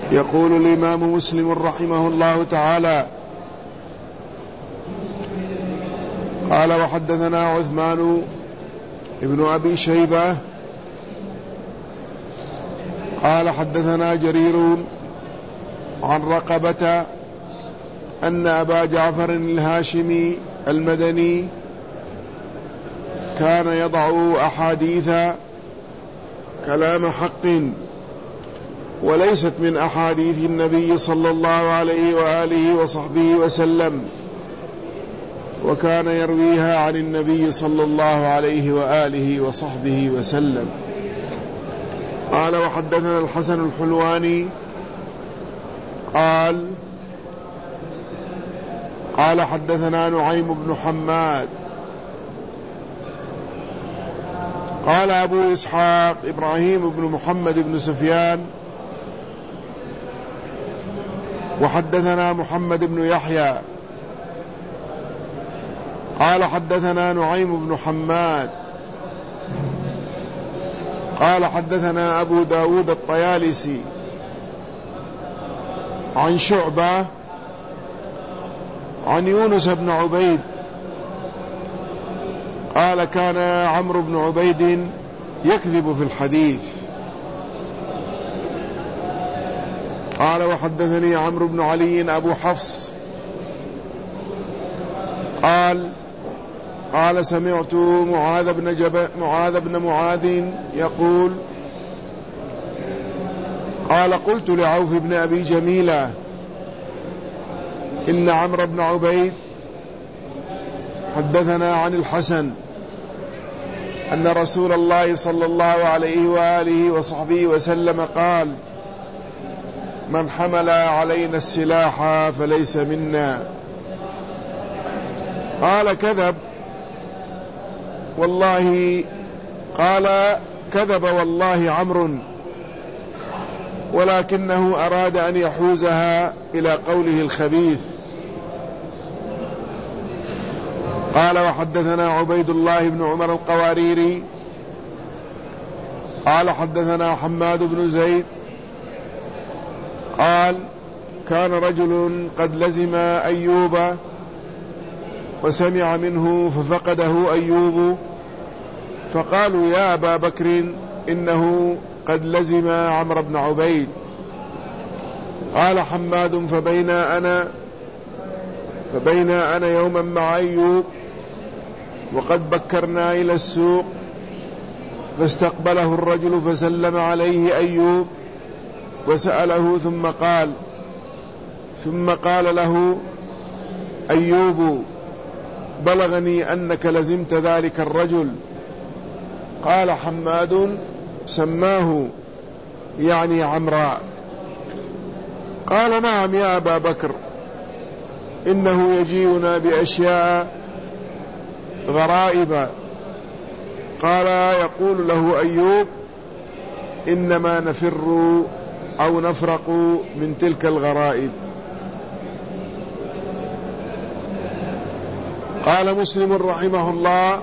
يقول الإمام مسلم رحمه الله تعالى: قال: وحدثنا عثمان ابن أبي شيبة قال: حدثنا جرير عن رقبة أن أبا جعفر الهاشمي المدني كان يضع أحاديث كلام حق وليست من أحاديث النبي صلى الله عليه وآله وصحبه وسلم، وكان يرويها عن النبي صلى الله عليه وآله وصحبه وسلم. قال: وحدثنا الحسن الحلواني قال حدثنا نعيم بن حماد قال أبو إسحاق إبراهيم بن محمد بن سفيان وحدثنا محمد بن يحيى قال حدثنا نعيم بن حماد قال حدثنا أبو داود الطيالسي عن شعبة عن يونس بن عبيد قال: كان عمرو بن عبيد يكذب في الحديث. قال: وحدثني عمرو بن علي أبو حفص قال سمعت معاذ بن معاذ يقول: قال: قلت لعوف بن أبي جميلة: إن عمرو بن عبيد حدثنا عن الحسن أن رسول الله صلى الله عليه وآله وصحبه وسلم قال: من حمل علينا السلاح فليس منا. قال: كذب والله. قال: كذب والله عمرو، ولكنه أراد أن يحوزها إلى قوله الخبيث. قال: وحدثنا عبيد الله بن عمر القواريري قال: حدثنا حماد بن زيد قال: كان رجل قد لزم أيوب وسمع منه ففقده أيوب، فقالوا: يا أبا بكر إنه قد لزم عمرو بن عبيد. قال حماد: فبين أنا يوما مع أيوب وقد بكرنا إلى السوق، فاستقبله الرجل فسلم عليه أيوب وسأله، ثم قال له أيوب: بلغني أنك لزمت ذلك الرجل. قال حماد: سماه يعني عمرا. قال: نعم يا أبا بكر، إنه يجيئنا بأشياء غرائب. قال: يقول له أيوب: إنما نفر أو نفرق من تلك الغرائب. قال مسلم رحمه الله: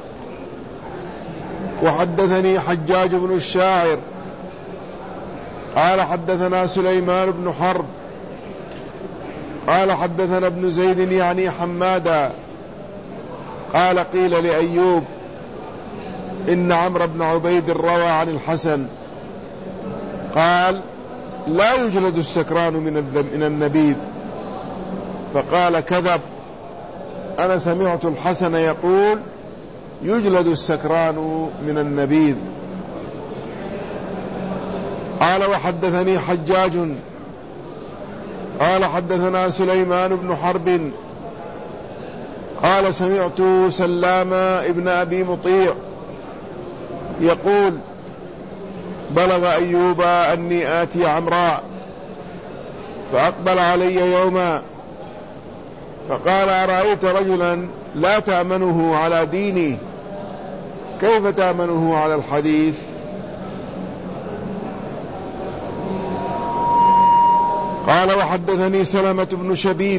وحدثني حجاج بن الشاعر قال: حدثنا سليمان بن حرب قال: حدثنا ابن زيد يعني حمادا قال: قيل لأيوب: إن عمرو بن عبيد روى عن الحسن. قال: لا يجلد السكران من النبيذ. فقال: كذب، أنا سمعت الحسن يقول: يجلد السكران من النبيذ. قال: وحدثني حجاج قال: حدثنا سليمان بن حرب قال: سمعت سلام ابن أبي مطيع يقول: بلغ أيوب أني آتي عمراء، فأقبل علي يوما فقال: أرأيت رجلا لا تأمنه على ديني، كيف تأمنه على الحديث؟ قال: وحدثني سلمة بن شبيب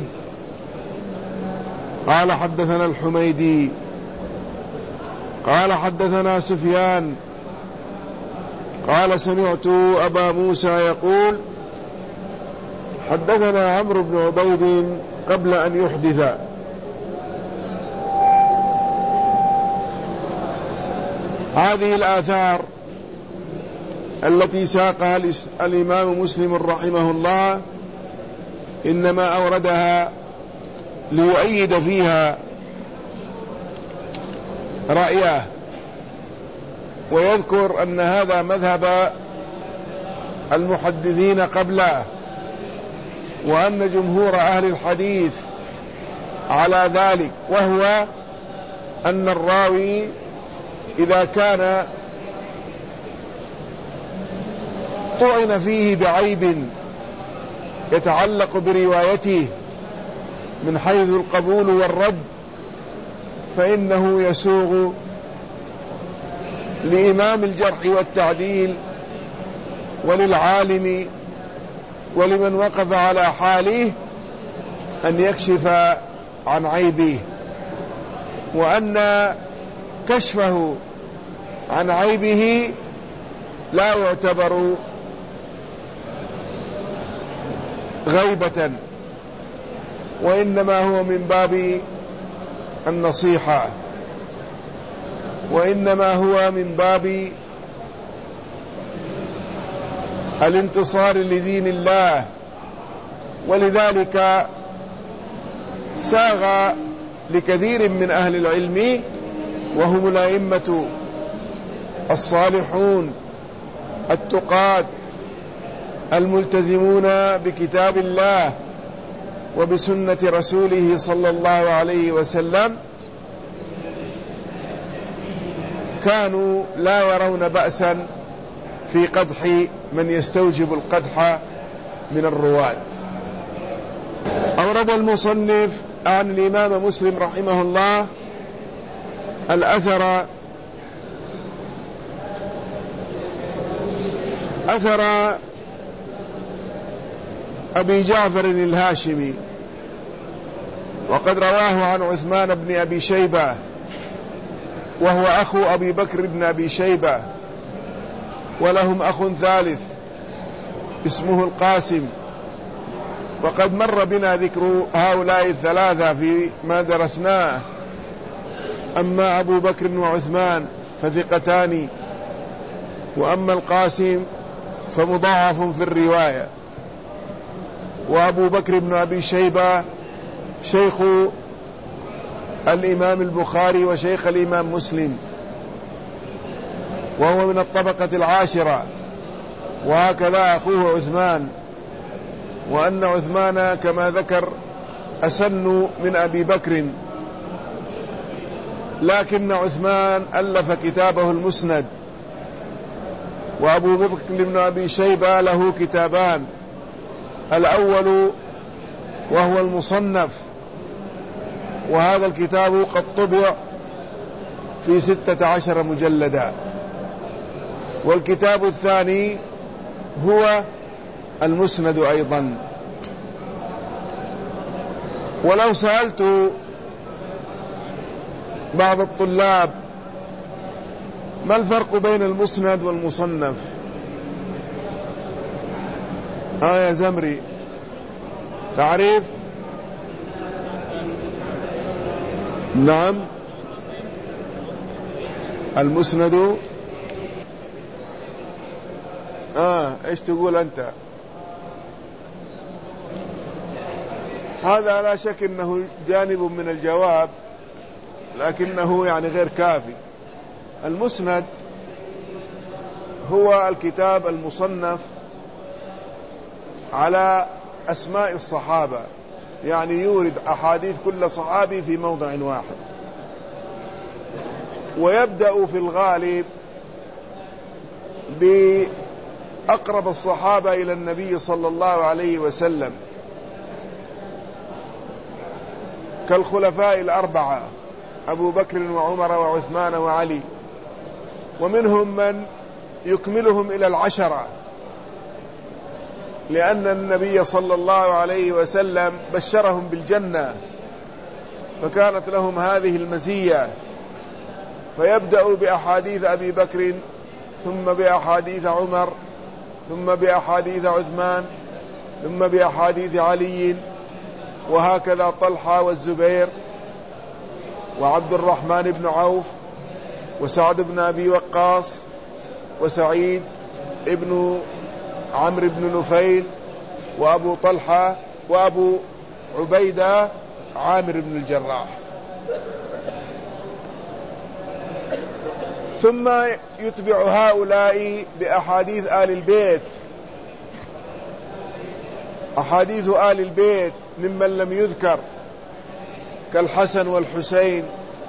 قال: حدثنا الحميدي قال: حدثنا سفيان قال: سمعت أبا موسى يقول: حدثنا عمرو بن عبيد قبل أن يحدث. هذه الآثار التي ساقها الإمام مسلم رحمه الله إنما أوردها ليؤيد فيها رأيه، ويذكر أن هذا مذهب المحدثين قبله، وأن جمهور أهل الحديث على ذلك، وهو أن الراوي إذا كان طعن فيه بعيب يتعلق بروايته من حيث القبول والرد، فإنه يسوغ لإمام الجرح والتعديل وللعالم ولمن وقف على حاله أن يكشف عن عيبه، وأن كشفه عن عيبه لا يعتبر غيبة، وإنما هو من باب النصيحة، وإنما هو من باب الانتصار لدين الله. ولذلك ساغ لكثير من أهل العلم، وهم الأئمة الصالحون التقاة الملتزمون بكتاب الله وبسنة رسوله صلى الله عليه وسلم، كانوا لا يرون بأسا في قدح من يستوجب القدح من الرواة. أورد المصنف عن الإمام مسلم رحمه الله الأثر أثر أبي جعفر الهاشمي، وقد رواه عن عثمان بن أبي شيبة، وهو أخو أبي بكر بن أبي شيبة، ولهم أخ ثالث اسمه القاسم، وقد مر بنا ذكر هؤلاء الثلاثة فيما درسناه. أما أبو بكر وعثمان فثقتان، وأما القاسم فمضاعف في الرواية. وأبو بكر بن أبي شيبة شيخ الإمام البخاري وشيخ الإمام مسلم، وهو من الطبقة العاشرة، وهكذا أخوه عثمان، وأن عثمان كما ذكر أسن من أبي بكر، لكن عثمان ألف كتابه المسند، وأبو بكر بن أبي شيبة له كتابان، الأول وهو المصنف، وهذا الكتاب قد طبع في 16 مجلدا، والكتاب الثاني هو المسند أيضا. ولو سألت بعض الطلاب ما الفرق بين المسند والمصنف، يا زمري تعريف؟ نعم، المسند ايش تقول انت؟ هذا لا شك انه جانب من الجواب، لكنه يعني غير كافي. المسند هو الكتاب المصنف على أسماء الصحابة، يعني يورد أحاديث كل صحابي في موضع واحد، ويبدأ في الغالب بأقرب الصحابة إلى النبي صلى الله عليه وسلم، كالخلفاء الأربعة أبو بكر وعمر وعثمان وعلي، ومنهم من يكملهم إلى 10، لأن النبي صلى الله عليه وسلم بشرهم بالجنة، فكانت لهم هذه المزية، فيبدأ بأحاديث أبي بكر، ثم بأحاديث عمر، ثم بأحاديث عثمان، ثم بأحاديث علي، وهكذا طلحة والزبير وعبد الرحمن بن عوف وسعد بن أبي وقاص وسعيد ابن عمرو بن نفيل وأبو طلحة وأبو عبيدة عامر بن الجراح. ثم يتبع هؤلاء بأحاديث آل البيت. أحاديث آل البيت ممن لم يذكر كالحسن والحسين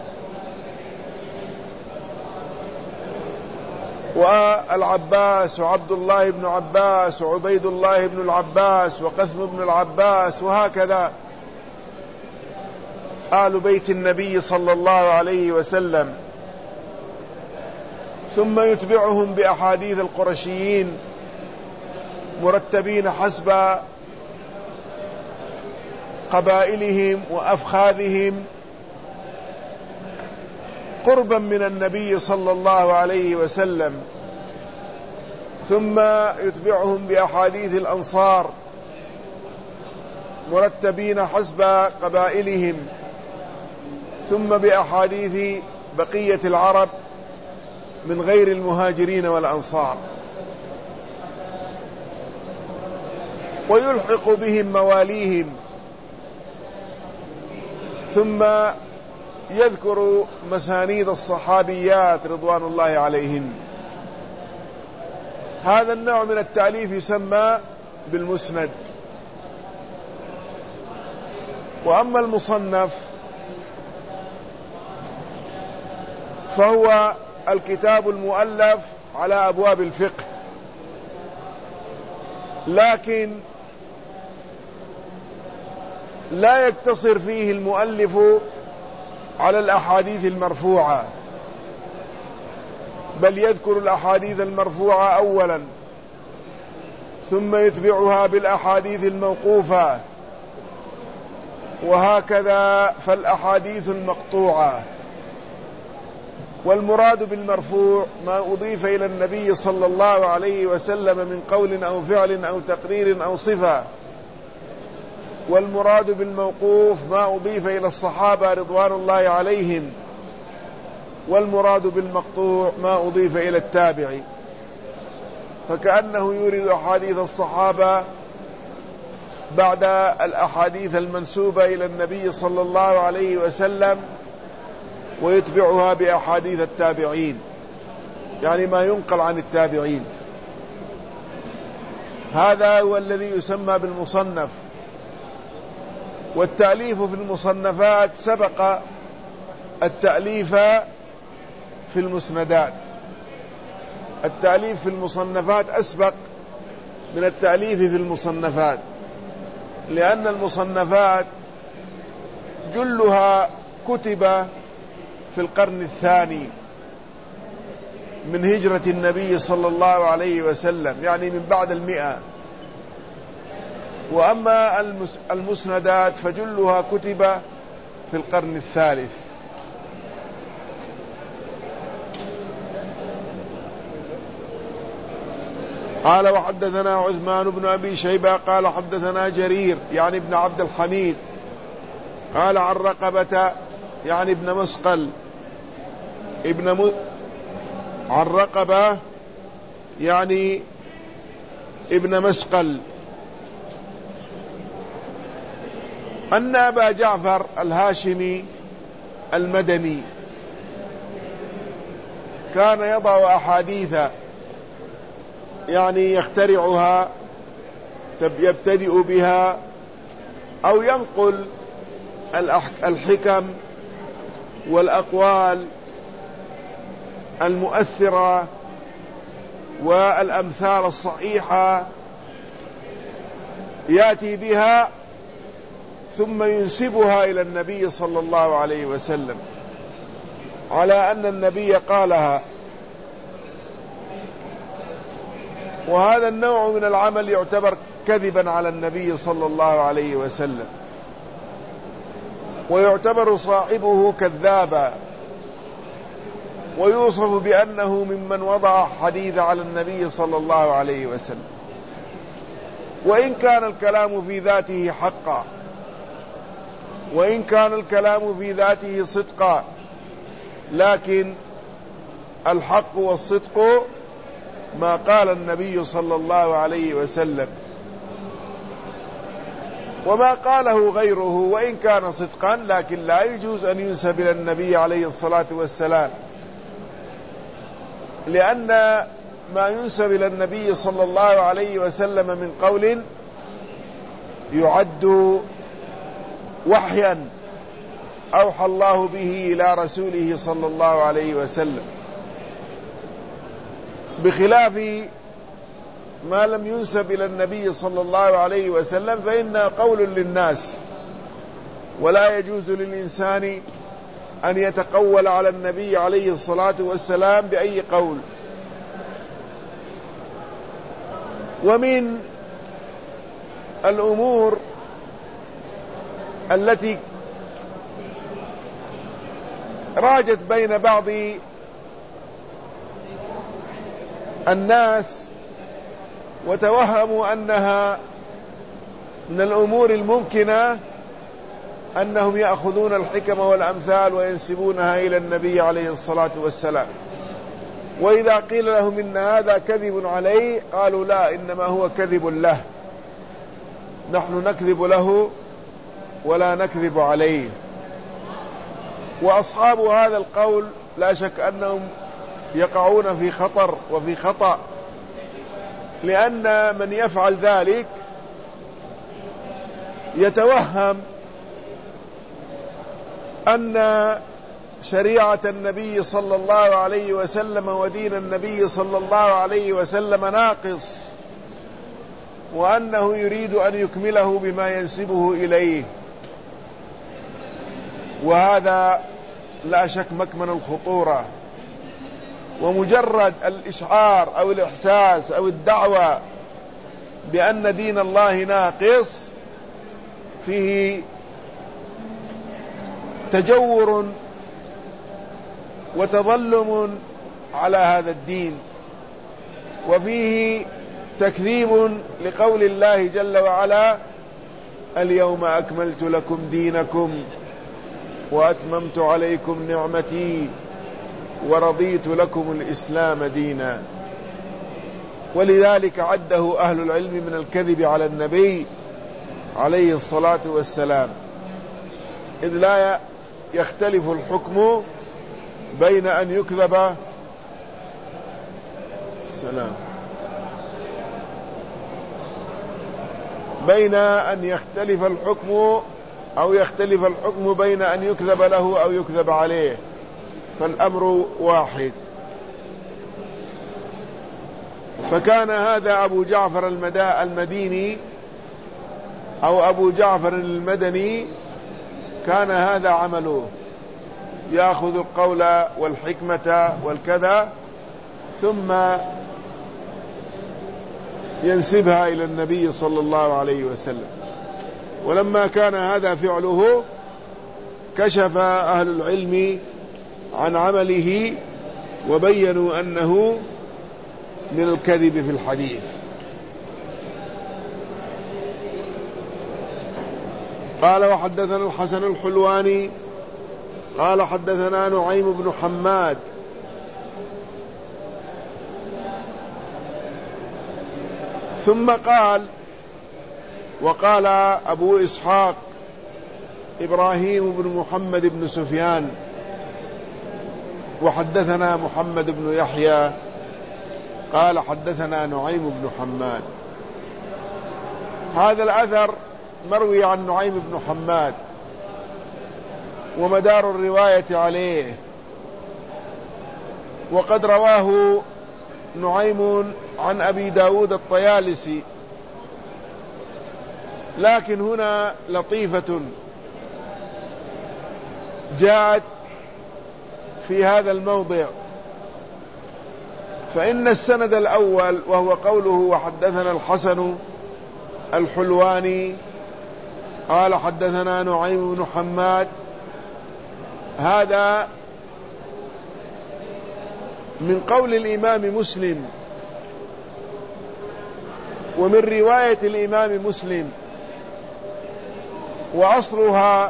والعباس وعبد الله بن عباس وعبيد الله بن العباس وقثم بن العباس، وهكذا آل بيت النبي صلى الله عليه وسلم. ثم يتبعهم بأحاديث القرشيين مرتبين حسب قبائلهم وأفخاذهم قربا من النبي صلى الله عليه وسلم. ثم يتبعهم بأحاديث الأنصار مرتبين حسب قبائلهم، ثم بأحاديث بقية العرب من غير المهاجرين والأنصار، ويلحق بهم مواليهم، ثم يذكر مسانيد الصحابيات رضوان الله عليهن. هذا النوع من التأليف يسمى بالمسند. وأما المصنف فهو الكتاب المؤلف على أبواب الفقه، لكن لا يقتصر فيه المؤلف على الأحاديث المرفوعة، بل يذكر الأحاديث المرفوعة أولا، ثم يتبعها بالأحاديث الموقوفة، وهكذا فالأحاديث المقطوعة. والمراد بالمرفوع ما أضيف إلى النبي صلى الله عليه وسلم من قول أو فعل أو تقرير أو صفة، والمراد بالموقوف ما أضيف إلى الصحابة رضوان الله عليهم، والمراد بالمقطوع ما أضيف إلى التابع. فكأنه يورد أحاديث الصحابة بعد الأحاديث المنسوبة إلى النبي صلى الله عليه وسلم، ويتبعها بأحاديث التابعين، يعني ما ينقل عن التابعين. هذا هو الذي يسمى بالمصنف. والتأليف في المصنفات سبق التأليف في المسندات. التأليف في المصنفات أسبق من التأليف في المصنفات، لأن المصنفات جلها كتب في القرن الثاني من هجرة النبي صلى الله عليه وسلم، يعني من بعد 100. وأما المسندات فجلها كتب في القرن الثالث. قال وحدثنا عثمان بن أبي شيبة قال حدثنا جرير يعني ابن عبد الحميد قال عن رقبة يعني ابن مسقل عن رقبة يعني ابن مسقل أن أبا جعفر الهاشمي المدني كان يضع أحاديث يعني يخترعها يبتدئ بها أو ينقل الحكم والأقوال المؤثرة والأمثال الصحيحة، يأتي بها ثم ينسبها إلى النبي صلى الله عليه وسلم على أن النبي قالها. وهذا النوع من العمل يعتبر كذبا على النبي صلى الله عليه وسلم، ويعتبر صاحبه كذابا، ويوصف بأنه ممن وضع حديث على النبي صلى الله عليه وسلم. وإن كان الكلام في ذاته حقا، وإن كان الكلام في ذاته صدقا، لكن الحق والصدق ما قال النبي صلى الله عليه وسلم، وما قاله غيره وإن كان صدقا لكن لا يجوز أن ينسب إلى النبي عليه الصلاة والسلام، لأن ما ينسب إلى النبي صلى الله عليه وسلم من قول يعد وحيا أوحى الله به إلى رسوله صلى الله عليه وسلم، بخلاف ما لم ينسب إلى النبي صلى الله عليه وسلم فإنه قول للناس، ولا يجوز للإنسان أن يتقول على النبي عليه الصلاة والسلام بأي قول. ومن الأمور التي راجت بين بعض الناس وتوهموا أنها من الأمور الممكنة أنهم يأخذون الحكم والأمثال وينسبونها إلى النبي عليه الصلاة والسلام، وإذا قيل لهم إن هذا كذب عليه قالوا لا، إنما هو كذب له، نحن نكذب له ولا نكذب عليه. وأصحاب هذا القول لا شك أنهم يقعون في خطر وفي خطأ، لأن من يفعل ذلك يتوهم أن شريعة النبي صلى الله عليه وسلم ودين النبي صلى الله عليه وسلم ناقص، وأنه يريد أن يكمله بما ينسبه إليه، وهذا لا شك مكمن الخطورة. ومجرد الإشعار أو الإحساس أو الدعوة بأن دين الله ناقص فيه تجور وتظلم على هذا الدين، وفيه تكذيب لقول الله جل وعلا: اليوم أكملت لكم دينكم وأتممت عليكم نعمتي ورضيت لكم الإسلام دينا. ولذلك عده أهل العلم من الكذب على النبي عليه الصلاة والسلام، إذ لا يختلف الحكم بين أن يكذب بين أن يختلف الحكم أو يختلف الحكم بين أن يكذب له أو يكذب عليه، فالأمر واحد. فكان هذا أبو جعفر المديني أو أبو جعفر المدني كان هذا عمله، يأخذ القول والحكمة والكذا ثم ينسبها إلى النبي صلى الله عليه وسلم. ولما كان هذا فعله كشف أهل العلم عن عمله وبينوا أنه من الكذب في الحديث. قال: وحدثنا الحسن الحلواني قال حدثنا نعيم بن حماد ثم قال: وقال أبو إسحاق إبراهيم بن محمد بن سفيان وحدثنا محمد بن يحيى قال حدثنا نعيم بن حماد. هذا الأثر مروي عن نعيم بن حماد، ومدار الرواية عليه، وقد رواه نعيم عن أبي داود الطيالسي، لكن هنا لطيفة جاءت في هذا الموضع، فإن السند الأول وهو قوله: وحدثنا الحسن الحلواني قال حدثنا نعيم بن حماد، هذا من قول الإمام مسلم، ومن رواية الإمام مسلم، وأصلها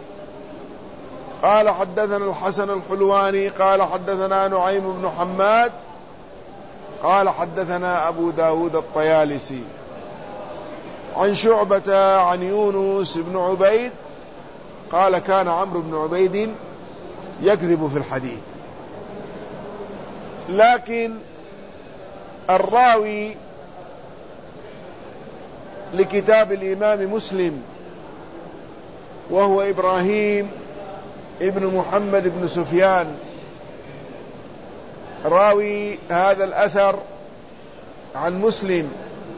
قال حدثنا الحسن الحلواني قال حدثنا نعيم بن حماد قال حدثنا أبو داود الطيالسي عن شعبة عن يونس بن عبيد قال كان عمرو بن عبيد يكذب في الحديث. لكن الراوي لكتاب الإمام مسلم وهو إبراهيم ابن محمد بن سفيان راوي هذا الأثر عن مسلم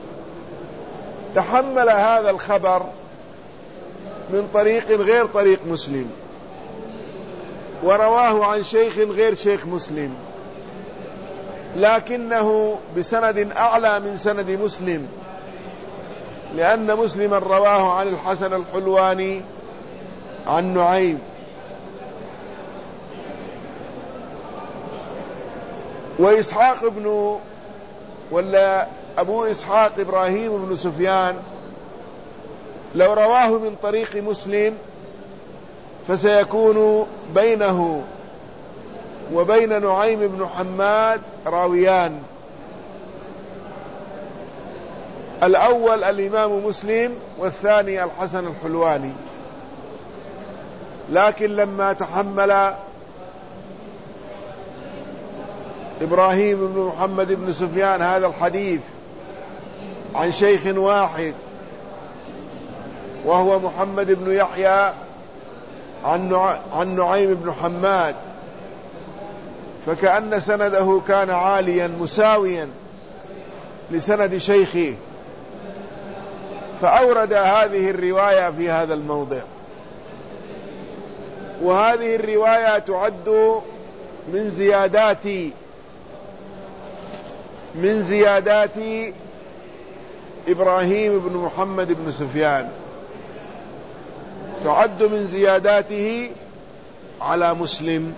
تحمل هذا الخبر من طريق غير طريق مسلم، ورواه عن شيخ غير شيخ مسلم، لكنه بسند أعلى من سند مسلم، لأن مسلما رواه عن الحسن الحلواني عن نعيم. وإسحاق أبو إسحاق إبراهيم بن سفيان لو رواه من طريق مسلم فسيكون بينه وبين نعيم بن حماد راويان، الأول الإمام مسلم والثاني الحسن الحلواني. لكن لما تحمل إبراهيم بن محمد بن سفيان هذا الحديث عن شيخ واحد وهو محمد بن يحيى عن نعيم بن حماد، فكأن سنده كان عاليا مساويا لسند شيخه، فأورد هذه الرواية في هذا الموضع. وهذه الرواية تعد من زيادات إبراهيم بن محمد بن سفيان، تعد من زياداته على مسلم،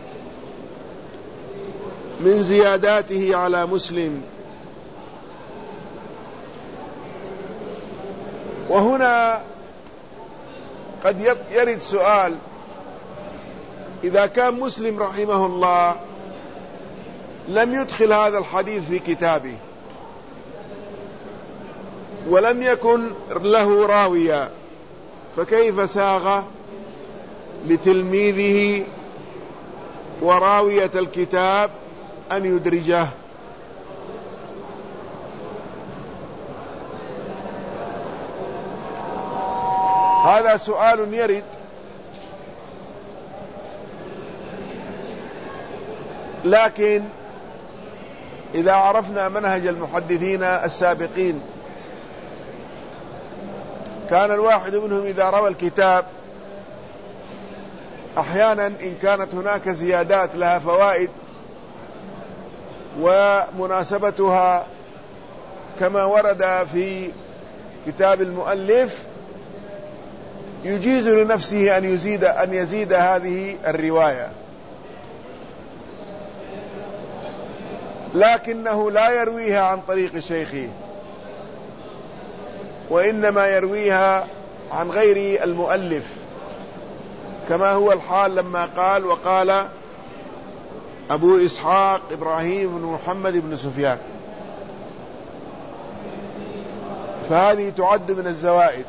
من زياداته على مسلم. وهنا قد يرد سؤال: إذا كان مسلم رحمه الله لم يدخل هذا الحديث في كتابه ولم يكن له راويا، فكيف ساغ لتلميذه وراوية الكتاب أن يدرجه؟ هذا سؤال يرد، لكن إذا عرفنا منهج المحدثين السابقين كان الواحد منهم إذا روى الكتاب أحيانا إن كانت هناك زيادات لها فوائد ومناسبتها كما ورد في كتاب المؤلف يجيز لنفسه أن يزيد هذه الرواية، لكنه لا يرويها عن طريق شيخه، وإنما يرويها عن غير المؤلف، كما هو الحال لما قال: وقال أبو إسحاق إبراهيم بن محمد بن سفيان. فهذه تعد من الزوائد.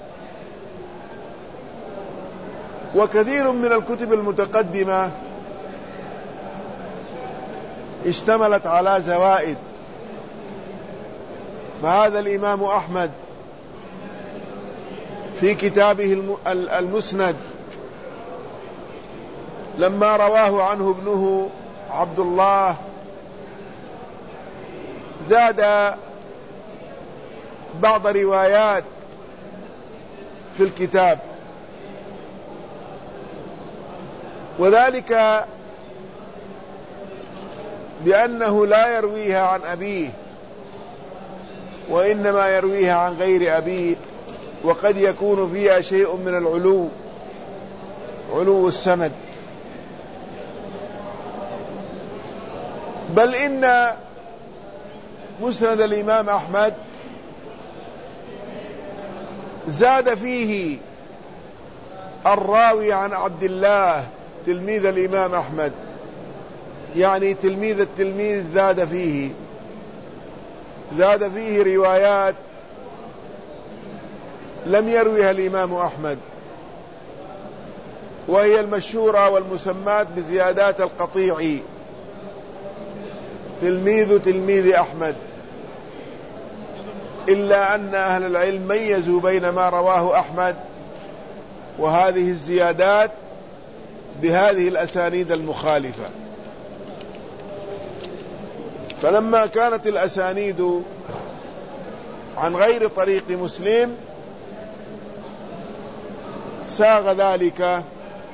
وكثير من الكتب المتقدمة اشتملت على زوائد، فهذا الإمام أحمد في كتابه المسند لما رواه عنه ابنه عبد الله زاد بعض روايات في الكتاب، وذلك بأنه لا يرويها عن أبيه وإنما يرويها عن غير أبيه، وقد يكون فيها شيء من علو السند. بل إن مسند الإمام أحمد زاد فيه الراوي عن عبد الله تلميذ الإمام أحمد، يعني تلميذ التلميذ زاد فيه روايات لم يرويها الإمام أحمد، وهي المشهورة والمسمات بزيادات القطيع، تلميذ أحمد، إلا أن أهل العلم ميزوا بين ما رواه أحمد وهذه الزيادات بهذه الأسانيد المخالفة. فلما كانت الأسانيد عن غير طريق مسلم ساغ ذلك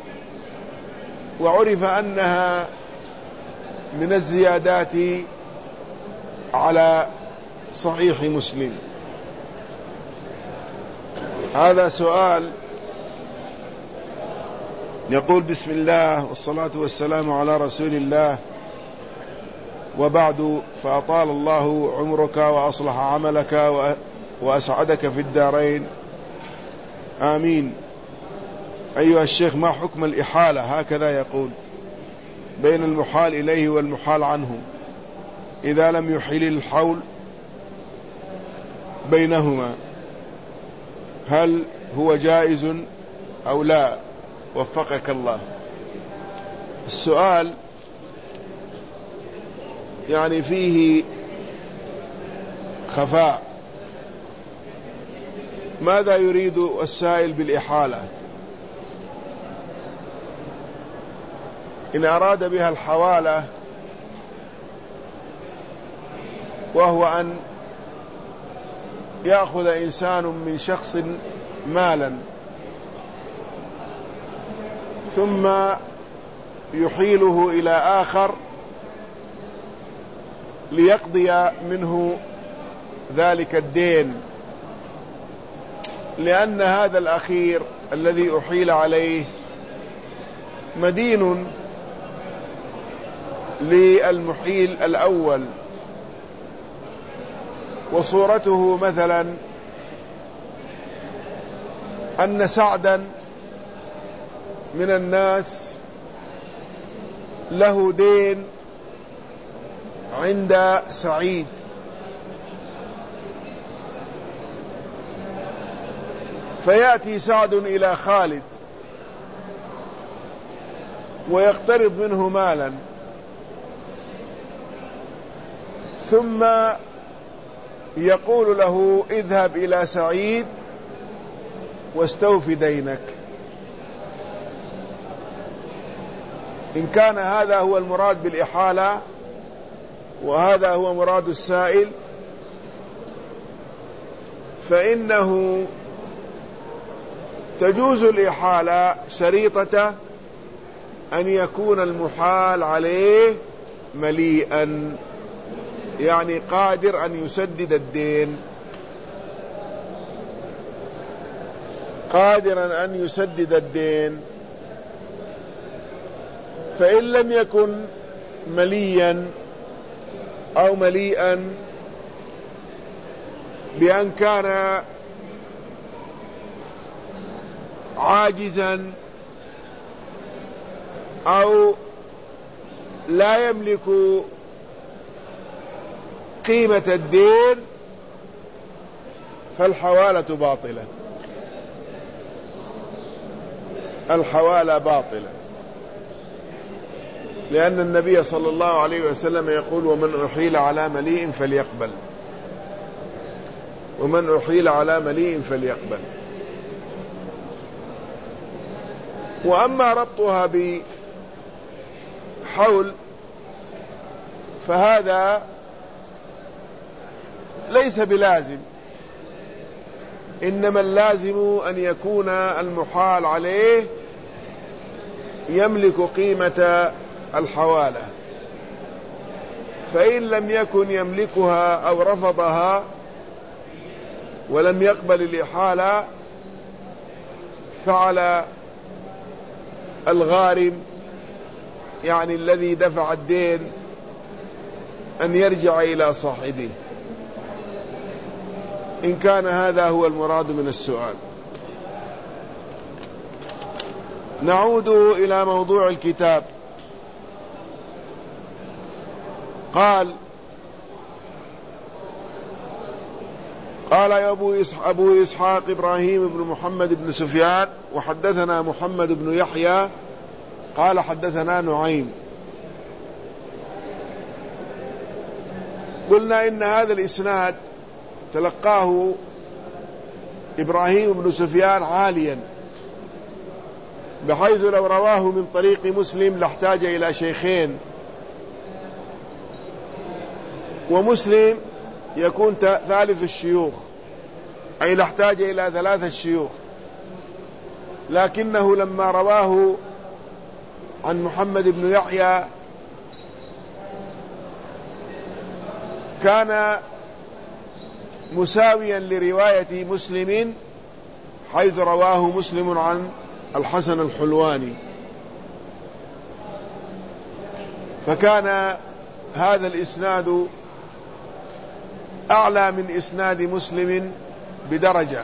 وعرف أنها من الزيادات على صحيح مسلم. هذا سؤال يقول: بسم الله والصلاة والسلام على رسول الله، وبعد، فأطال الله عمرك وأصلح عملك وأسعدك في الدارين، آمين. أيها الشيخ، ما حكم الإحالة؟ هكذا يقول، بين المحال إليه والمحال عنه إذا لم يحيل الحول بينهما، هل هو جائز أو لا؟ وفقك الله. السؤال يعني فيه خفاء. ماذا يريد السائل بالإحالة؟ إن أراد بها الحوالة وهو أن يأخذ إنسان من شخص مالا ثم يحيله إلى آخر ليقضي منه ذلك الدين، لأن هذا الأخير الذي أحيل عليه مدين للمحيل الأول، وصورته مثلا أن سعدا من الناس له دين عند سعيد، فيأتي سعد إلى خالد ويقترض منه مالا، ثم يقول له: اذهب إلى سعيد واستوف دينك. إن كان هذا هو المراد بالإحالة وهذا هو مراد السائل، فإنه تجوز الإحالة شريطة أن يكون المحال عليه مليئا، يعني قادر أن يسدد الدين، قادرا أن يسدد الدين. فإن لم يكن مليا أو مليئا بأن كان عاجزا أو لا يملك قيمة الدين، فالحوالة باطلة، الحوالة باطلة، لأن النبي صلى الله عليه وسلم يقول: ومن أحيل على مليء فليقبل، ومن أحيل على مليء فليقبل. وأما ربطها بحول فهذا ليس بلازم، إنما اللازم أن يكون المحال عليه يملك قيمة الحوالة، فإن لم يكن يملكها أو رفضها ولم يقبل الإحالة، فعلى الغارم، يعني الذي دفع الدين، أن يرجع إلى صاحبه. إن كان هذا هو المراد من السؤال. نعود إلى موضوع الكتاب. قال أبو إسحاق إبراهيم بن محمد بن سفيان وحدثنا محمد بن يحيى قال حدثنا نعيم. قلنا إن هذا الإسناد تلقاه إبراهيم بن سفيان عاليا، بحيث لو رواه من طريق مسلم لاحتاج إلى شيخين، ومسلم يكون ثالث الشيوخ، أي لاحتاج إلى 3 شيوخ، لكنه لما رواه عن محمد بن يحيى كان مساويا لرواية مسلم، حيث رواه مسلم عن الحسن الحلواني، فكان هذا الإسناد أعلى من إسناد مسلم بدرجة،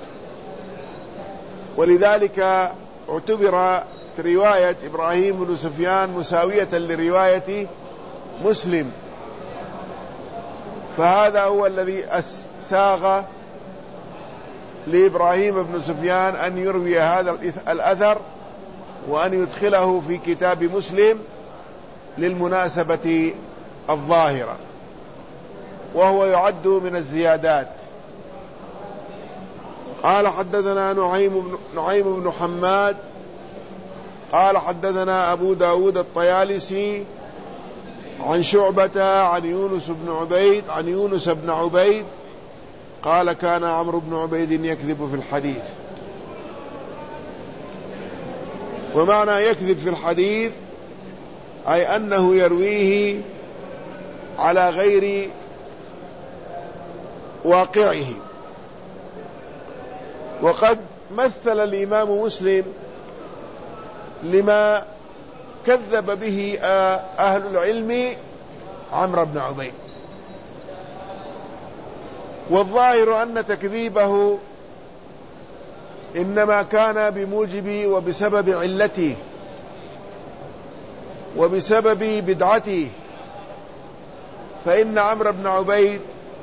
ولذلك اعتبر رواية إبراهيم بن سفيان مساوية لرواية مسلم. فهذا هو الذي ساغ لإبراهيم بن سفيان أن يروي هذا الأثر وأن يدخله في كتاب مسلم للمناسبة الظاهرة، وهو يعد من الزيادات. قال حدثنا نعيم بن حماد قال حدثنا أبو داود الطيالسي عن شعبة عن يونس بن عبيد قال كان عمرو بن عبيد يكذب في الحديث. ومعنى يكذب في الحديث أي أنه يرويه على غير واقعه. وقد مثل الإمام مسلم لما كذب به أهل العلم عمرو بن عبيد، والظاهر أن تكذيبه إنما كان بموجب وبسبب علته وبسبب بدعته، فإن عمرو بن عبيد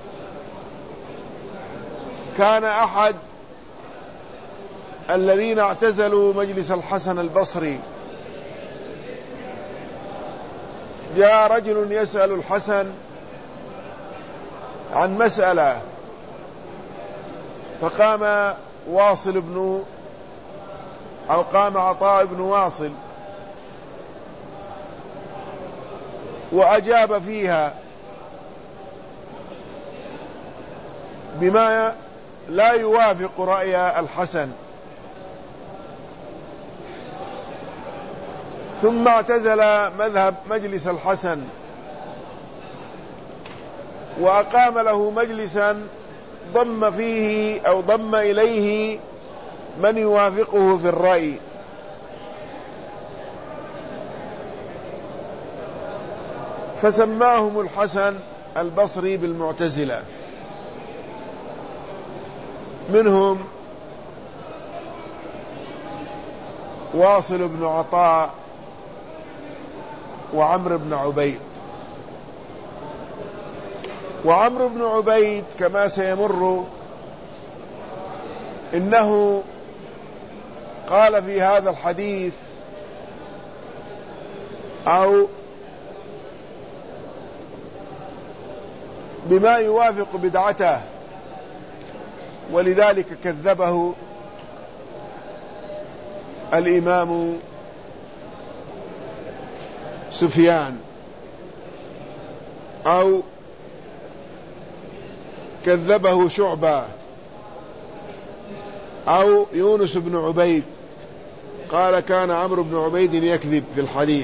كان أحد الذين اعتزلوا مجلس الحسن البصري. جاء رجل يسأل الحسن عن مسألة، فقام قام عطاء بن واصل وأجاب فيها بما لا يوافق رأي الحسن، ثم اعتزل مذهب مجلس الحسن وأقام له مجلسا ضم إليه من يوافقه في الرأي، فسماهم الحسن البصري بالمعتزلة، منهم واصل بن عطاء وعمرو بن عبيد. وعمرو بن عبيد كما سيمر إنه قال في هذا الحديث أو بما يوافق بدعته، ولذلك كذبه الإمام سفيان أو كذبه شعبة أو يونس بن عبيد، قال كان عمرو بن عبيد يكذب في الحديث.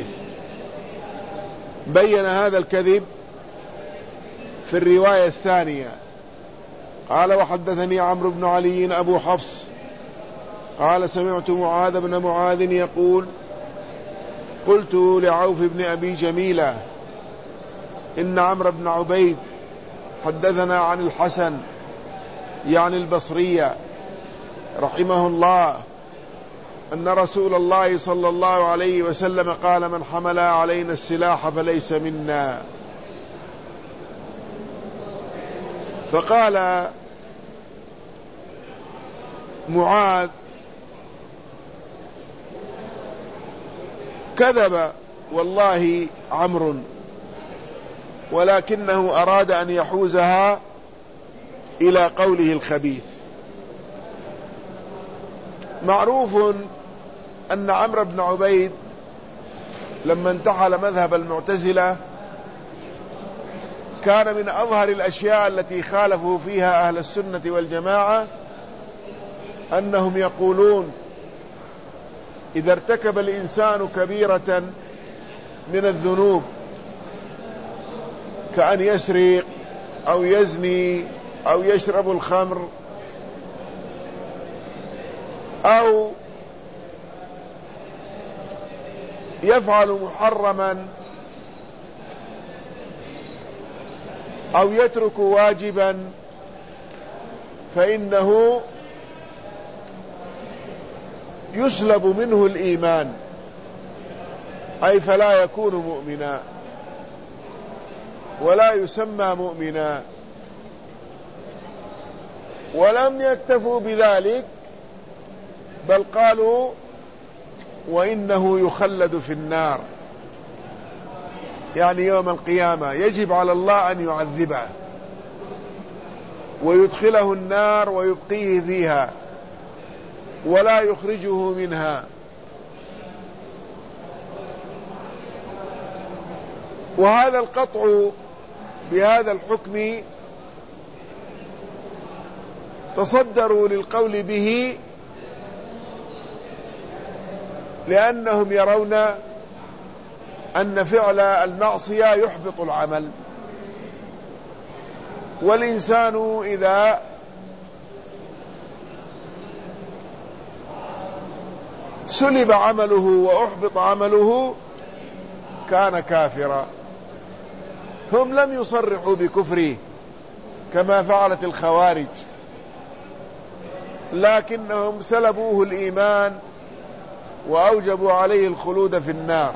بين هذا الكذب في الرواية الثانية. قال وحدثني عمرو بن علي أبو حفص قال سمعت معاذ بن معاذ يقول قلت لعوف بن أبي جميلة إن عمرو بن عبيد حدثنا عن الحسن يعني البصري رحمه الله أن رسول الله صلى الله عليه وسلم قال: من حمل علينا السلاح فليس منا. فقال معاذ: كذب والله عمرو، ولكنه أراد أن يحوزها إلى قوله الخبيث. معروف أن عمرو بن عبيد لما انتحل مذهب المعتزلة كان من أظهر الأشياء التي خالفوا فيها أهل السنة والجماعة أنهم يقولون: إذا ارتكب الإنسان كبيرة من الذنوب كأن يسرق أو يزني أو يشرب الخمر أو يفعل محرما أو يترك واجبا، فإنه يسلب منه الإيمان، أي فلا يكون مؤمنا ولا يسمى مؤمنا. ولم يكتفوا بذلك، بل قالوا: وإنه يخلد في النار، يعني يوم القيامة يجب على الله أن يعذبه ويدخله النار ويبقيه فيها ولا يخرجه منها. وهذا القطع بهذا الحكم تصدروا للقول به لأنهم يرون أن فعل المعصية يحبط العمل، والإنسان إذا سلب عمله وأحبط عمله كان كافرا. هم لم يصرحوا بكفره كما فعلت الخوارج، لكنهم سلبوه الإيمان وأوجبوا عليه الخلود في النار.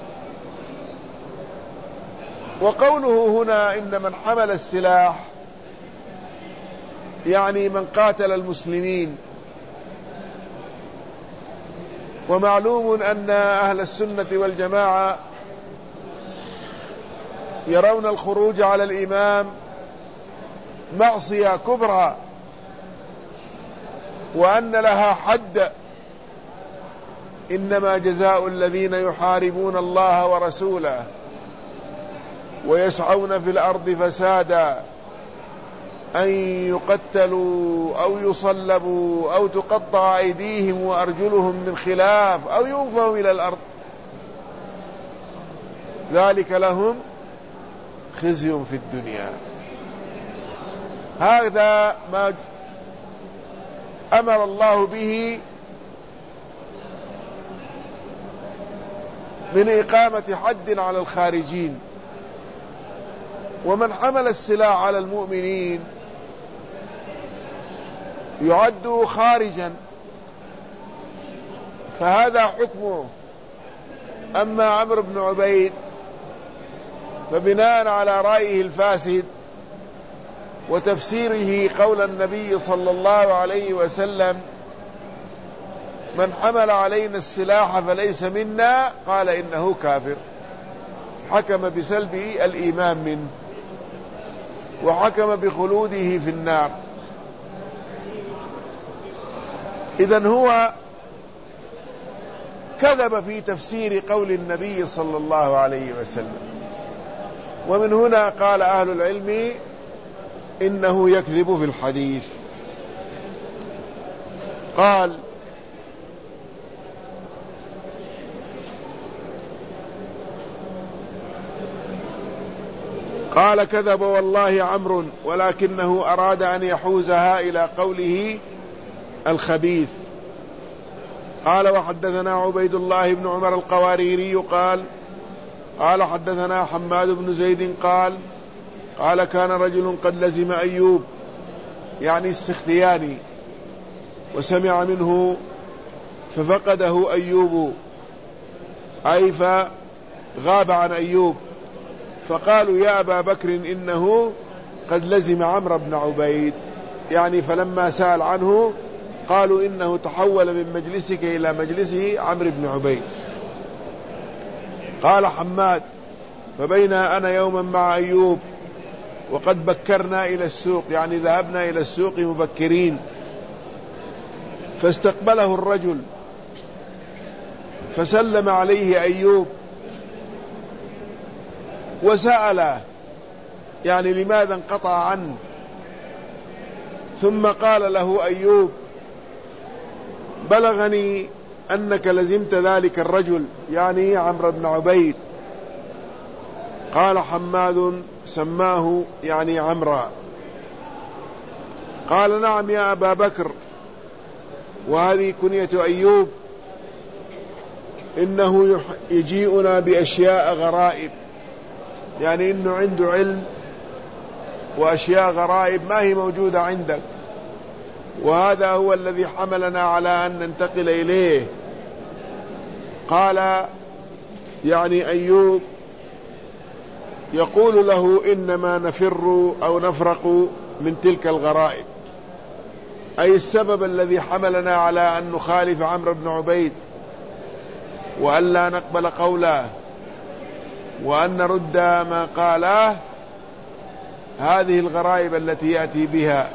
وقوله هنا إن من حمل السلاح يعني من قاتل المسلمين. ومعلوم أن أهل السنة والجماعة يرون الخروج على الإمام معصية كبرى، وأن لها حد: إنما جزاء الذين يحاربون الله ورسوله ويسعون في الأرض فسادا أن يقتلوا أو يصلبوا أو تقطع أيديهم وأرجلهم من خلاف أو ينفوا إلى الأرض، ذلك لهم خزي في الدنيا. هذا ما أمر الله به من إقامة حد على الخارجين. ومن حمل السلاح على المؤمنين يعد خارجا، فهذا حكمه. أما عمرو بن عبيد فبناء على رأيه الفاسد وتفسيره قول النبي صلى الله عليه وسلم: من حمل علينا السلاح فليس منا، قال إنه كافر، حكم بسلب الإيمان منه وحكم بخلوده في النار. إذن هو كذب في تفسير قول النبي صلى الله عليه وسلم. ومن هنا قال أهل العلم إنه يكذب في الحديث. قال كذب والله عمرو، ولكنه أراد أن يحوزها إلى قوله الخبيث. قال وحدثنا عبيد الله بن عمر القواريري قال حدثنا حماد بن زيد قال كان رجل قد لزم أيوب يعني السختياني، وسمع منه ففقده أيوب، أي فغاب عن أيوب، فقالوا يا أبا بكر إنه قد لزم عمرو بن عبيد، يعني فلما سأل عنه قالوا إنه تحول من مجلسك إلى مجلسه عمرو بن عبيد. قال حماد فبينا أنا يوما مع أيوب وقد بكرنا إلى السوق، يعني ذهبنا إلى السوق مبكرين، فاستقبله الرجل فسلم عليه أيوب وسأله يعني لماذا انقطع عنه، ثم قال له أيوب بلغني أنك لزمت ذلك الرجل، يعني عمرو بن عبيد. قال حماد سماه يعني عمرا. قال نعم يا أبا بكر، وهذه كنية أيوب، إنه يجيئنا بأشياء غرائب، يعني إنه عنده علم وأشياء غرائب ما هي موجودة عندك، وهذا هو الذي حملنا على أن ننتقل إليه. قال يعني أيوب يقول له إنما نفر أو نفرق من تلك الغرائب، أي السبب الذي حملنا على أن نخالف عمرو بن عبيد وأن لا نقبل قوله وأن نرد ما قاله، هذه الغرائب التي يأتي بها.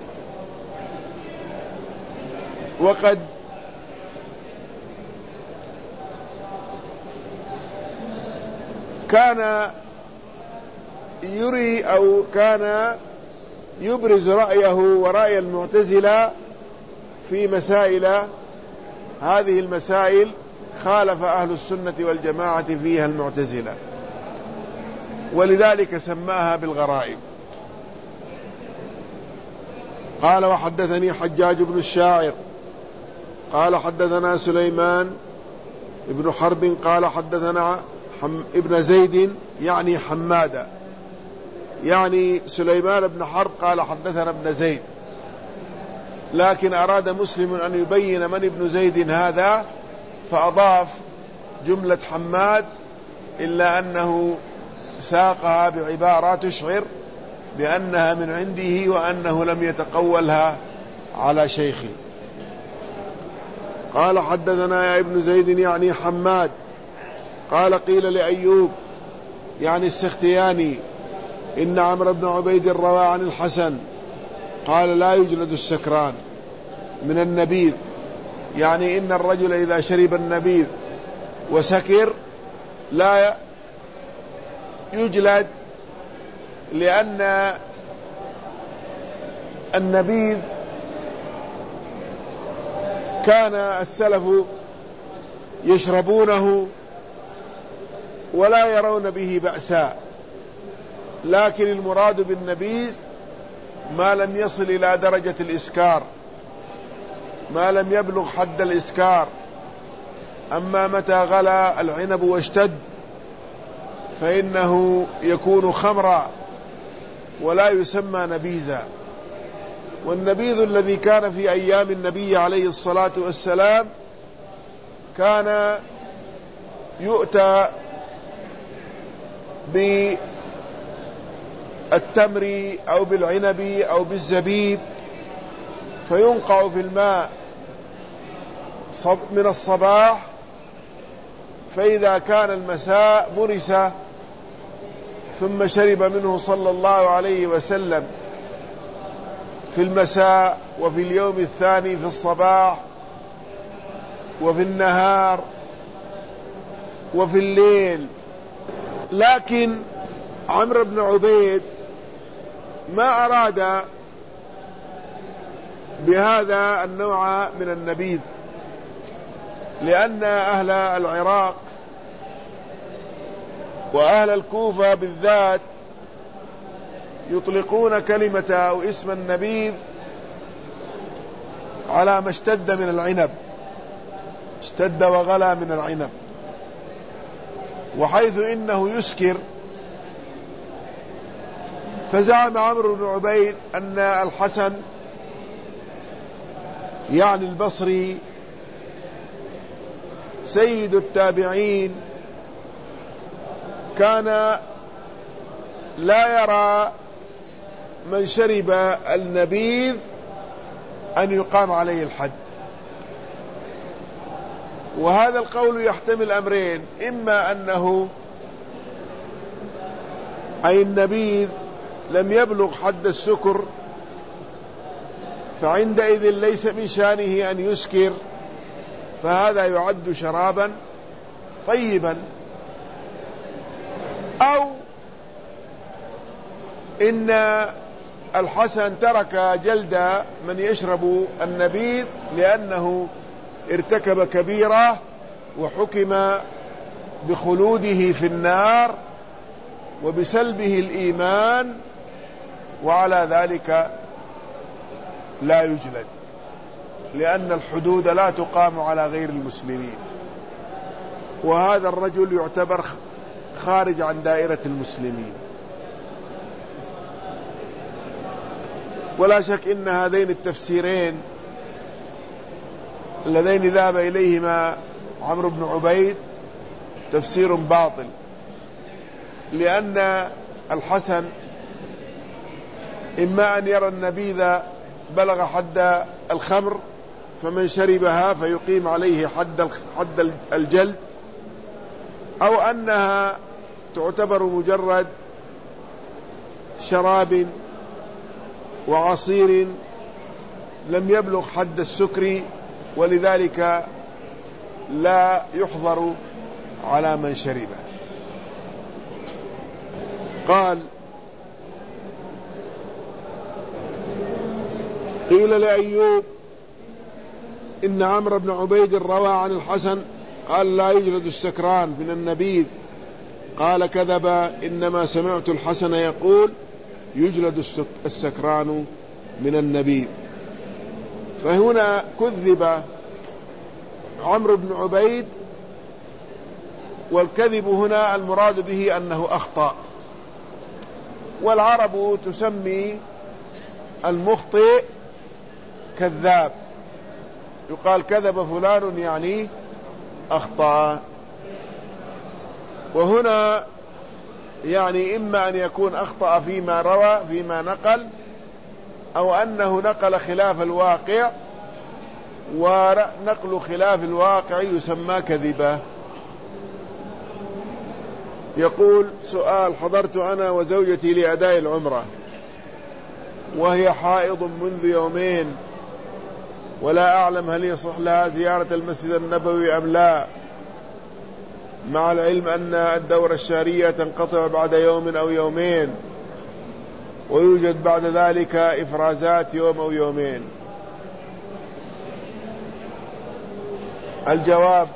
وقد كان يري أو كان يبرز رأيه ورأي المعتزلة في مسائل، هذه المسائل خالف أهل السنة والجماعة فيها المعتزلة، ولذلك سماها بالغرائب. قال وحدثني حجاج بن الشاعر قال حدثنا سليمان ابن حرب قال حدثنا ابن زيد يعني حمادة، يعني سليمان بن حرب قال حدثنا ابن زيد، لكن أراد مسلم أن يبين من ابن زيد هذا فأضاف جملة حماد، إلا أنه ساقها بعبارة تشعر بأنها من عنده وأنه لم يتقولها على شيخه. قال حدثنا يا ابن زيد يعني حماد قال قيل لأيوب يعني السختياني إن عمرو بن عبيد روى عن الحسن قال لا يجلد السكران من النبيذ، يعني إن الرجل إذا شرب النبيذ وسكر لا يجلد، لأن النبيذ كان السلف يشربونه ولا يرون به بأسا، لكن المراد بالنبيذ ما لم يصل إلى درجة الإسكار، ما لم يبلغ حد الإسكار. أما متى غلى العنب واشتد فإنه يكون خمرا ولا يسمى نبيذا. والنبيذ الذي كان في أيام النبي عليه الصلاة والسلام كان يؤتى بالتمر أو بالعنب أو بالزبيب فينقع في الماء من الصباح، فإذا كان المساء مرس، ثم شرب منه صلى الله عليه وسلم في المساء وفي اليوم الثاني في الصباح وفي النهار وفي الليل. لكن عمرو بن عبيد ما أراد بهذا النوع من النبيذ، لأن أهل العراق وأهل الكوفة بالذات يطلقون كلمة أو اسم النبيذ على ما اشتد من العنب، اشتد وغلى من العنب، وحيث إنه يسكر فزعم عمرو بن عبيد أن الحسن يعني البصري سيد التابعين كان لا يرى من شرب النبيذ أن يقام عليه الحد. وهذا القول يحتمل أمرين: إما أنه أي النبيذ لم يبلغ حد السكر فعندئذ ليس من شأنه أن يسكر، فهذا يعد شرابا طيبا، أو إن الحسن ترك جلد من يشرب النبيذ لأنه ارتكب كبيرة وحكم بخلوده في النار وبسلبه الإيمان، وعلى ذلك لا يجلد، لأن الحدود لا تقام على غير المسلمين، وهذا الرجل يعتبر خارج عن دائرة المسلمين. ولا شك إن هذين التفسيرين اللذين ذهب إليهما عمرو بن عبيد تفسير باطل، لأن الحسن إما أن يرى النبيذ بلغ حد الخمر فمن شربها فيقيم عليه حد الجلد، أو أنها تعتبر مجرد شراب وعصير لم يبلغ حد السكر، ولذلك لا يحظر على من شربه. قال: قيل لأيوب إن عمرو بن عبيد روى عن الحسن قال: لا يجلد السكران من النبيذ. قال: كذب، إنما سمعت الحسن يقول: يجلد السكران من النبيذ. فهنا كذب عمرو بن عبيد، والكذب هنا المراد به أنه أخطأ، والعرب تسمي المخطئ كذاب، يقال كذب فلان يعني أخطأ. وهنا يعني إما أن يكون أخطأ فيما روى فيما نقل، أو أنه نقل خلاف الواقع، ونقل خلاف الواقع يسمى كذبة. يقول: سؤال: حضرت أنا وزوجتي لأداء العمرة وهي حائض منذ يومين، ولا أعلم هل يصح لها زيارة المسجد النبوي أم لا، مع العلم أن الدورة الشهرية تنقطع بعد يوم أو يومين، ويوجد بعد ذلك إفرازات يوم أو يومين. الجواب: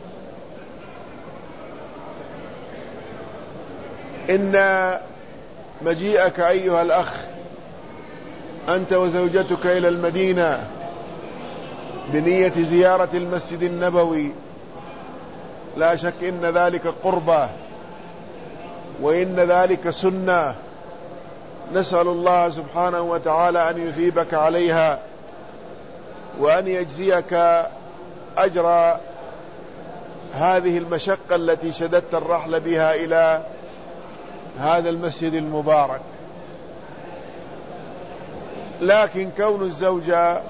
إن مجيئك أيها الأخ أنت وزوجتك إلى المدينة بنية زيارة المسجد النبوي لا شك إن ذلك قربة، وإن ذلك سنة، نسأل الله سبحانه وتعالى أن يثيبك عليها، وأن يجزيك أجر هذه المشقة التي شددت الرحل بها إلى هذا المسجد المبارك. لكن كون الزوجة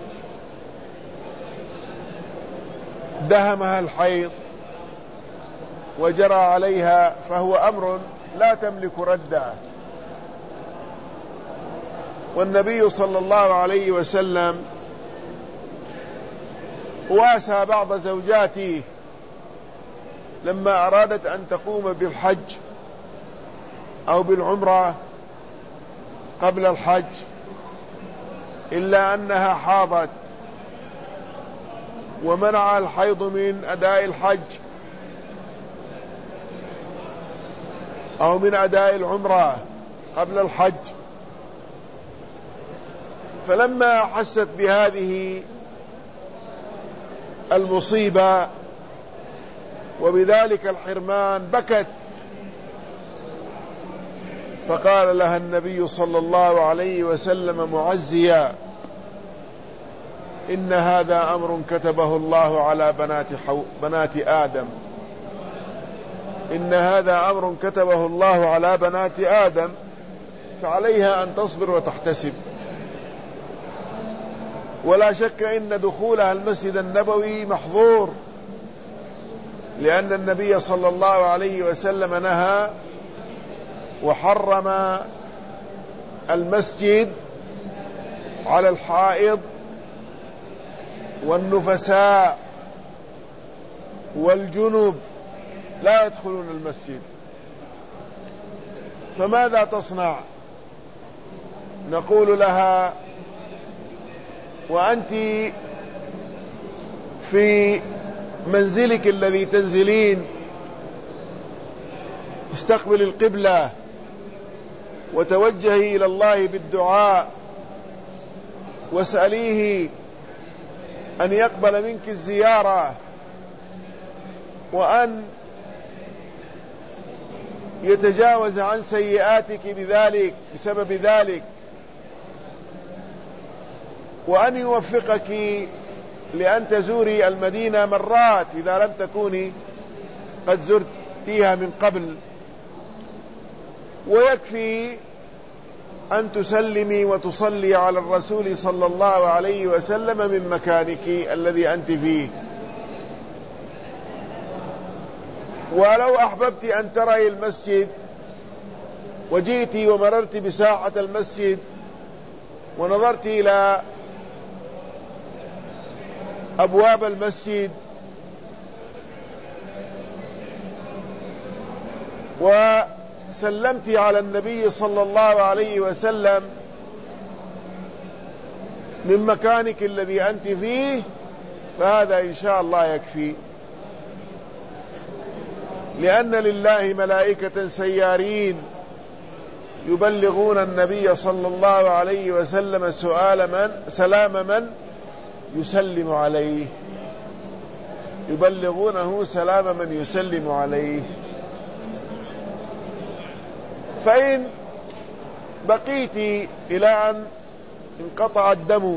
دهمها الحيض وجرى عليها فهو أمر لا تملك رده، والنبي صلى الله عليه وسلم واسى بعض زوجاته لما أرادت أن تقوم بالحج أو بالعمرة قبل الحج، إلا أنها حاضت ومنع الحيض من أداء الحج أو من أداء العمرة قبل الحج. فلما حست بهذه المصيبة وبذلك الحرمان بكت فقال لها النبي صلى الله عليه وسلم معزيا: إن هذا أمر كتبه الله على بنات آدم، إن هذا أمر كتبه الله على بنات آدم، فعليها أن تصبر وتحتسب. ولا شك إن دخولها المسجد النبوي محظور، لأن النبي صلى الله عليه وسلم نهى وحرم المسجد على الحائض والنفساء والجنب، لا يدخلون المسجد. فماذا تصنع؟ نقول لها: وأنت في منزلك الذي تنزلين استقبل القبلة وتوجهي إلى الله بالدعاء، واسأليه أن يقبل منك الزيارة، وأن يتجاوز عن سيئاتك بسبب ذلك، وأن يوفقك لأن تزوري المدينة مرات إذا لم تكوني قد زرتيها من قبل. ويكفي أن تسلمي وتصلي على الرسول صلى الله عليه وسلم من مكانك الذي أنت فيه. ولو أحببت أن تري المسجد وجئت ومررت بساحة المسجد ونظرت إلى أبواب المسجد وسلمت على النبي صلى الله عليه وسلم من مكانك الذي أنت فيه، فهذا إن شاء الله يكفي، لأن لله ملائكة سيارين يبلغون النبي صلى الله عليه وسلم سلام من يسلم عليه، يبلغونه سلام من يسلم عليه. فإن بقيت إلى أن انقطع الدم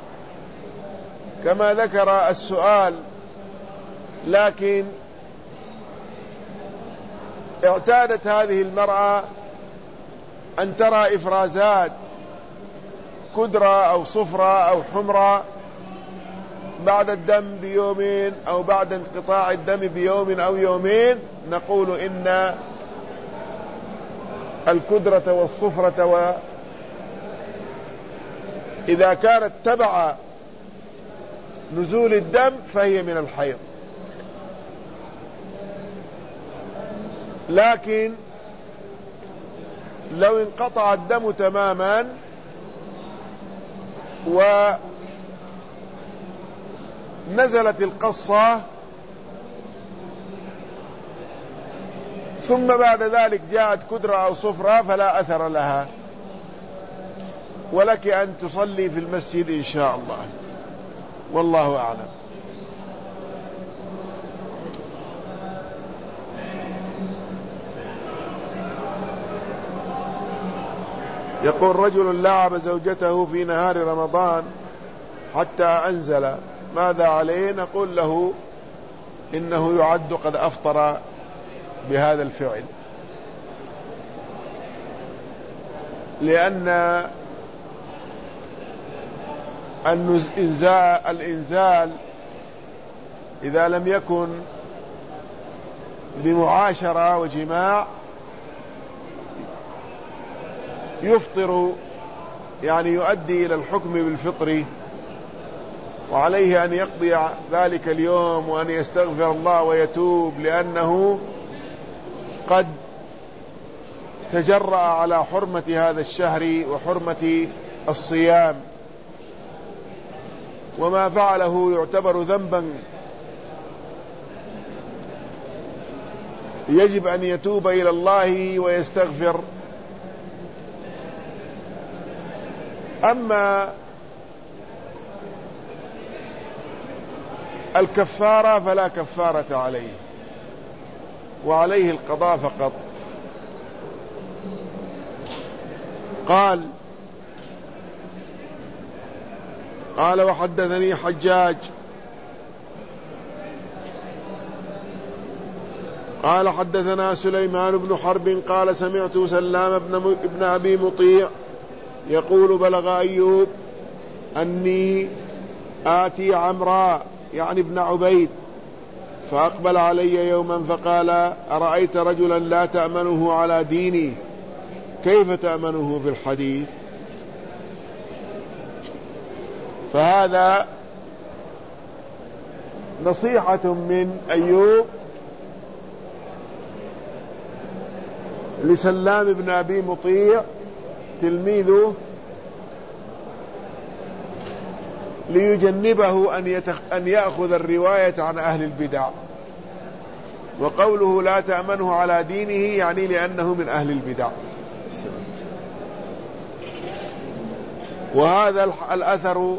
كما ذكر السؤال، لكن اعتادت هذه المرأة أن ترى إفرازات كدرة أو صفرة أو حمرة بعد الدم بيومين أو بعد انقطاع الدم بيوم أو يومين، نقول إن الكدرة والصفرة إذا كانت تبع نزول الدم فهي من الحيض. لكن لو انقطع الدم تماما ونزلت القصة ثم بعد ذلك جاءت كدرة أو صفرة فلا أثر لها، ولك أن تصلي في المسجد إن شاء الله، والله أعلم. يقول: رجل لعب زوجته في نهار رمضان حتى أنزل، ماذا عليه؟ نقول له إنه يعد قد أفطر بهذا الفعل، لأن الإنزال إذا لم يكن بمعاشرة وجماع يفطر، يعني يؤدي إلى الحكم بالفطر، وعليه أن يقضي ذلك اليوم وأن يستغفر الله ويتوب، لأنه قد تجرأ على حرمة هذا الشهر وحرمة الصيام، وما فعله يعتبر ذنبا يجب أن يتوب إلى الله ويستغفر. أما الكفارة فلا كفارة عليه، وعليه القضاء فقط. قال وحدثني حجاج قال حدثنا سليمان بن حرب قال سمعت سلام بن أبي مطيع يقول بلغ أيوب أني آتي عمراء يعني ابن عبيد فأقبل علي يوما فقال أرأيت رجلا لا تأمنه على ديني كيف تأمنه في الحديث؟ فهذا نصيحة من أيوب لسلام بن أبي مطيع تلميذه ليجنبه أن يأخذ الرواية عن أهل البدع. وقوله لا تأمنه على دينه يعني لأنه من أهل البدع. وهذا الأثر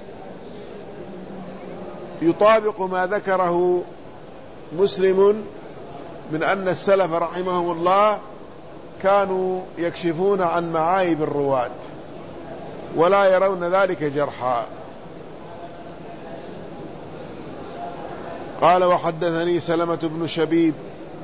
يطابق ما ذكره مسلم من أن السلف رحمهم الله كانوا يكشفون عن معايب الرواة ولا يرون ذلك جرحا. قال وحدثني سلمة بن شبيب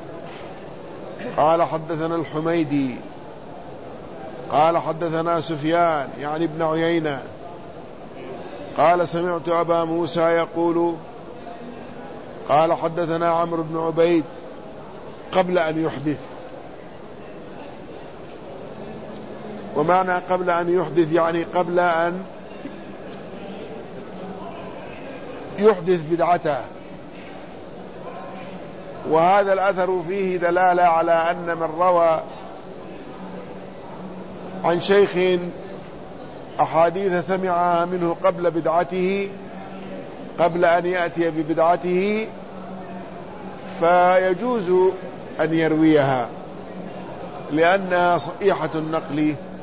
قال حدثنا الحميدي قال حدثنا سفيان يعني ابن عيينة قال سمعت أبا موسى يقول قال حدثنا عمرو بن عبيد قبل أن يحدث. ومعنى قبل أن يحدث يعني قبل أن يحدث بدعته. وهذا الأثر فيه دلالة على أن من روى عن شيخ أحاديث سمعها منه قبل بدعته قبل أن يأتي ببدعته فيجوز أن يرويها لأنها صحيحة النقل